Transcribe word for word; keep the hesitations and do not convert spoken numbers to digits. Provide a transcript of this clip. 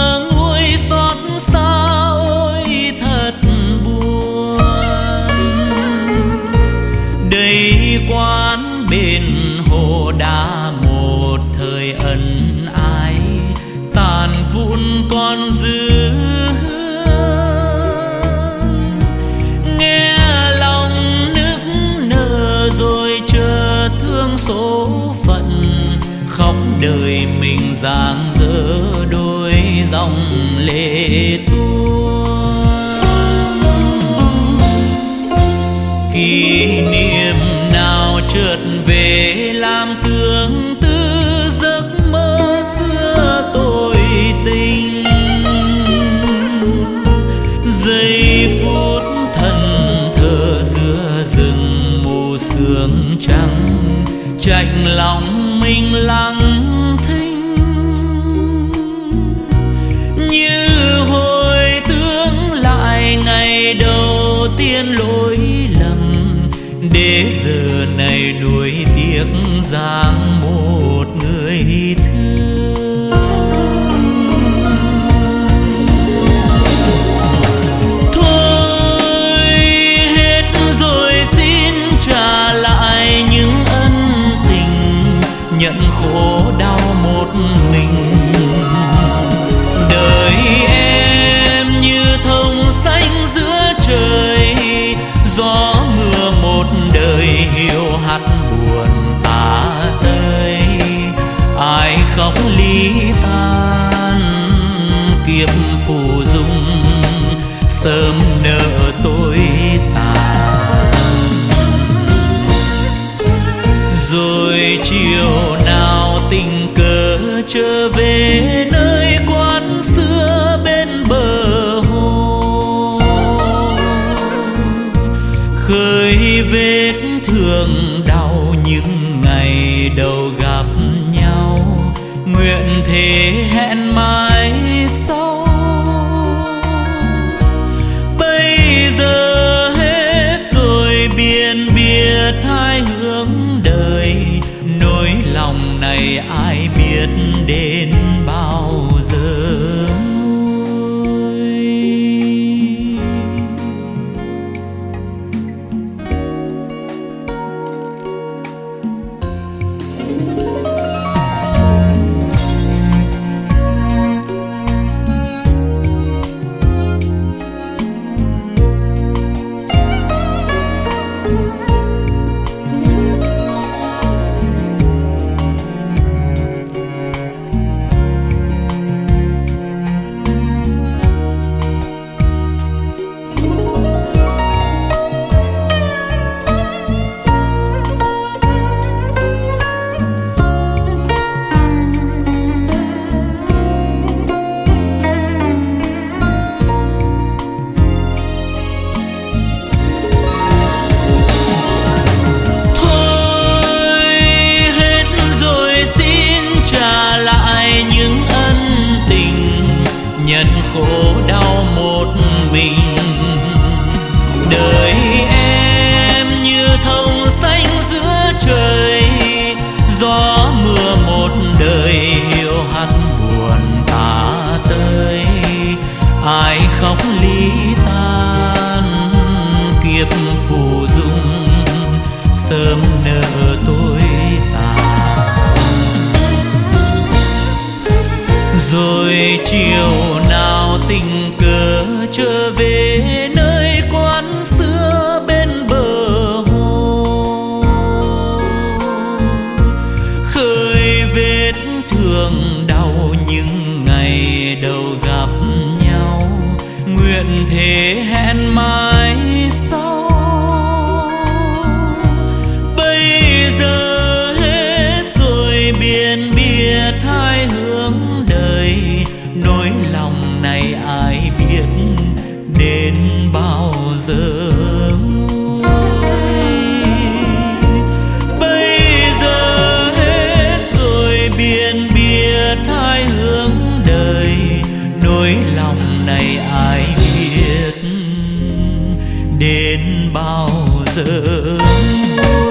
nguôi xót xa ôi thật buồn. Đây quán bên hồ đá một thời ân ái, tàn vụn còn giữ. Nghe lòng nức nở rồi chờ thương số phận, khóc đời mình giang dở đôi dòng lệ tuôn. Kỷ niệm nào chợt về làm tương tư giấc mơ xưa tôi tình. Giây phút thần thờ giữa rừng mù sương trắng, chạnh lòng mình lặng thinh. Như hồi tưởng lại ngày đầu tiên lỗi lầm, để giờ này nuối tiếc dáng một người thương. Thôi hết rồi xin trả lại những ân tình, nhận khổ đau một mình. Đời em như thông xanh giữa trời, gió mưa một đời hiu hắt buồn tả tơi. Ai khóc ly tan kiếp phù dung, sớm nợ tôi tàn. Rồi chiều nào tình cờ trở về nơi quán xưa bên bờ hồ, khơi vết thương đau những ngày đầu gặp nhau. Nguyện thế hẹn mãi sau, bây giờ hết rồi biển biệt hai hướng đời. Nỗi lòng này ai biết đến bao giờ. Nhận khổ đau một mình. Đời em như thông xanh giữa trời, gió mưa một đời hiu hắt buồn tả tơi. Ai khóc ly tan kiếp phù dung, sớm nợ tôi tàn. Rồi chiều nào tình cờ trở về nơi quán xưa bên bờ hồ, khơi vết thương đau những ngày đầu gặp nhau. Nguyện thế hẹn mãi sau, bây giờ hết rồi biển biệt hai hướng đời. Nỗi lòng này ai biết đến bao giờ. Bây giờ hết rồi biển biệt hai hướng đời. Nỗi lòng này ai biết đến bao giờ.